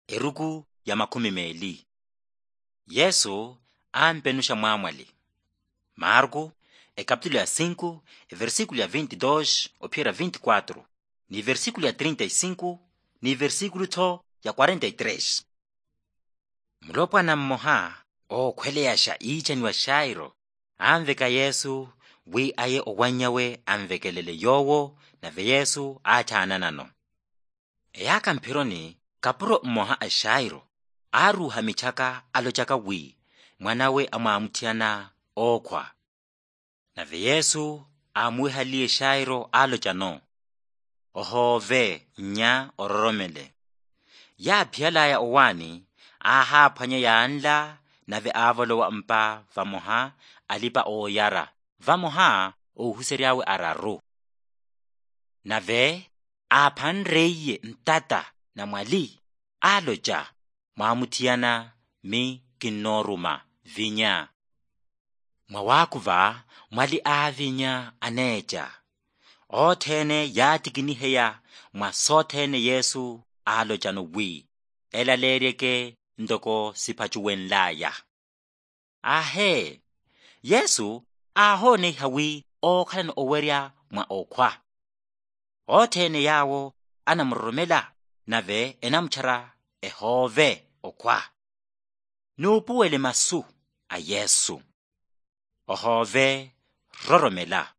Eruku ya 12. Yesu ampenusha mwamwali. Marko, capítulo 5, versículo 22 opera 24, ni versículo 35, ni versículo 43. Mulopwana mmoha okhweleyasha ichaniwa Shairo amveka Yesu wi aye owanyawe amvekelele yowo nave Yesu achana nano. Eyaka mpironi kapuro mmoha a Shairo aruha michaka alochaka wi mwanawe amwamuthiana okhwa. Nave Yesu amwihalie Shairo alochano, ohove nya ororomele. Yaphyalaya owani ahaphwanya yanla nave avolowa mpa vamoha alipa oyara vamoha ohuseryawe araru. Nave aphanreiye ntata na mwali alocha mwamuthiana mi kinoruma vinya. Mwawakuva mwali avinya anecha. Othene yatikiniheya mwasothene Yesu alochano wi elalereke ndoko siphachuwenlaya. Ahe, Yesu ahone hawi okhalano owerya mwa okhwa. Othene yawo anamuromela nave enamutshara ehove okhwa. Nupuwele masu a Yesu. Ohove roromela.